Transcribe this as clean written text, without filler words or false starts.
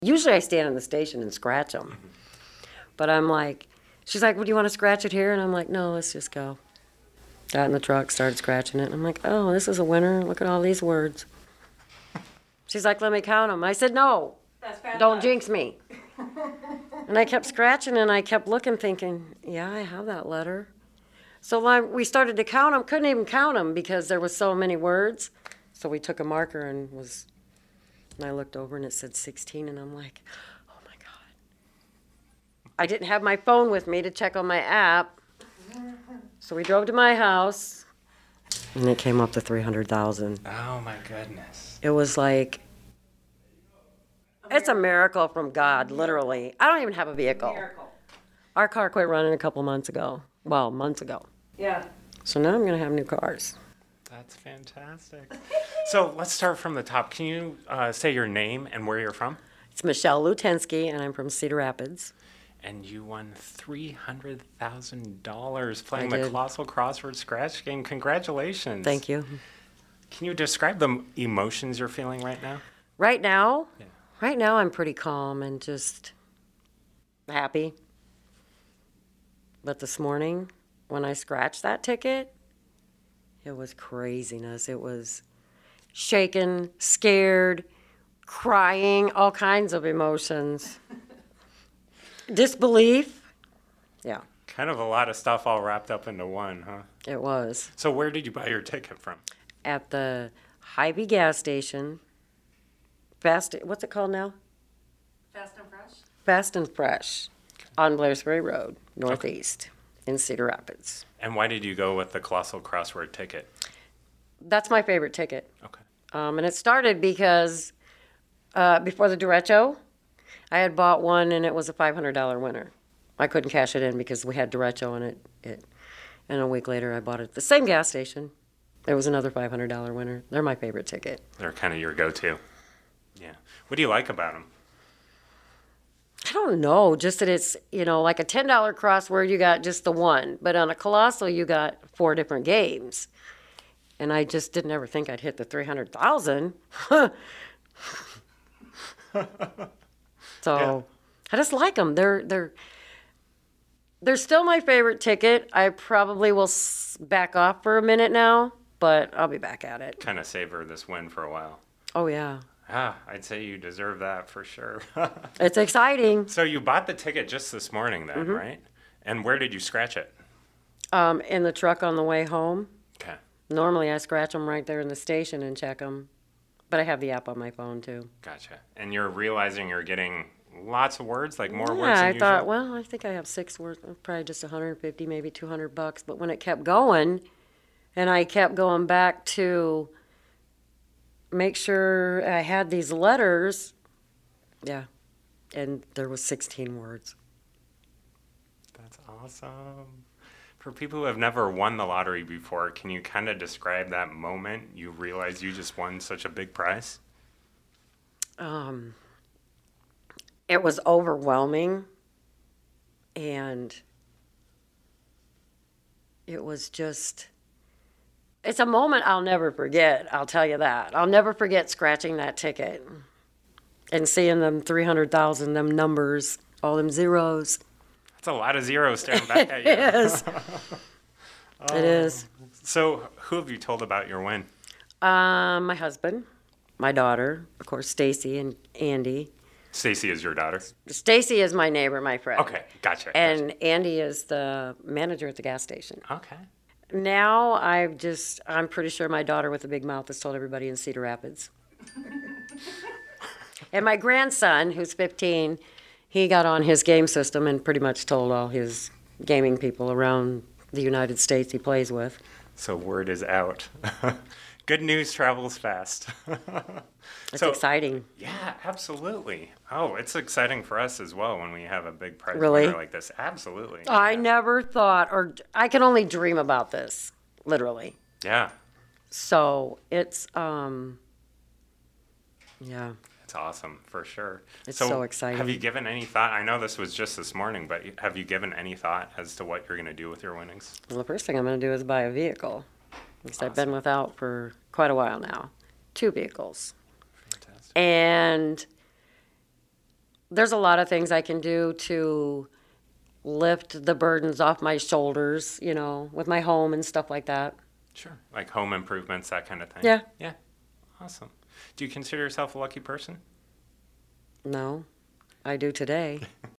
Usually I stand in the station and scratch them. But I'm like, she's like, well, do you want to scratch it here? And I'm like, no, let's just go. Got in the truck, started scratching it. And I'm like, oh, this is a winner. Look at all these words. She's like, let me count them. I said, no, don't jinx me. And I kept scratching and I kept looking thinking, yeah, I have that letter. So we started to count them, couldn't even count them because there was so many words. So we took a marker and I looked over and it said 16 and I'm like, oh my God. I didn't have my phone with me to check on my app. So we drove to my house and it came up to 300,000. Oh my goodness. It was like, it's a miracle from God, literally. I don't even have a vehicle. Miracle. Our car quit running a couple months ago. Well, months ago. Yeah. So now I'm going to have new cars. That's fantastic. So let's start from the top. Can you say your name and where you're from? It's Michelle Lutensky, and I'm from Cedar Rapids. And you won $300,000 playing I the did. Colossal Crossword Scratch game. Congratulations. Thank you. Can you describe the emotions you're feeling right now? Right now? Yeah. Right now I'm pretty calm and just happy. But this morning, when I scratched that ticket, it was craziness. It was shaken, scared, crying, all kinds of emotions. Disbelief. Yeah, Kind of a lot of stuff all wrapped up into one, huh? it was. So where did you buy your ticket from? At the Hy-Vee gas station. What's it called now? Fast and fresh? Fast and Fresh on Blairsbury Road, Northeast, in Cedar Rapids. And why did you go with the Colossal Crossword ticket? That's my favorite ticket. Okay. And it started because before the derecho, I had bought one and it was a $500 winner. I couldn't cash it in because we had derecho in it. And a week later, I bought it at the same gas station. It was another $500 winner. They're my favorite ticket. They're kind of your go-to. Yeah. What do you like about them? I don't know, just that it's, like a $10 crossword, you got just the one. But on a Colossal, you got 4 different games. And I just didn't ever think I'd hit the 300,000. So Yeah. I just like them. They're still my favorite ticket. I probably will back off for a minute now, but I'll be back at it. Kind of savor this win for a while. Oh, yeah. I'd say you deserve that for sure. It's exciting. So you bought the ticket just this morning then, right? And where did you scratch it? In the truck on the way home. Okay. Normally I scratch them right there in the station and check them. But I have the app on my phone, too. Gotcha. And you're realizing you're getting lots of words, like more words Yeah, than I usual? thought, well, I think I have 6 words, probably just 150, maybe $200. But when it kept going, and I kept going back to make sure I had these letters, yeah, and there was 16 words. That's awesome. For people who have never won the lottery before, can you kind of describe that moment you realized you just won such a big prize? It was overwhelming, and it was just, it's a moment I'll never forget, I'll tell you that. I'll never forget scratching that ticket and seeing them 300,000, them numbers, all them zeros. That's a lot of zeros staring back at you. It is. It is. So who have you told about your win? My husband, my daughter, of course, Stacy and Andy. Stacy is your daughter? Stacy is my neighbor, my friend. Okay, gotcha. And Andy is the manager at the gas station. Okay. Now I'm pretty sure my daughter with the big mouth has told everybody in Cedar Rapids. And my grandson, who's 15, he got on his game system and pretty much told all his gaming people around the United States he plays with. So word is out. Good news travels fast. It's exciting. Yeah, absolutely. Oh, it's exciting for us as well when we have a big prize Really? winner like this. Absolutely. I Yeah. never thought, or I can only dream about this, literally. Yeah, So it's, yeah. it's awesome for sure. It's so exciting. Have you given any thought? I know this was just this morning, but have you given any thought as to what you're going to do with your winnings? Well, the first thing I'm going to do is buy a vehicle, because I've Awesome. been without for quite a while now. 2 vehicles. Fantastic. And there's a lot of things I can do to lift the burdens off my shoulders, with my home and stuff like that. Sure. Like home improvements, that kind of thing. Yeah. Yeah. Awesome. Do you consider yourself a lucky person? No, I do today.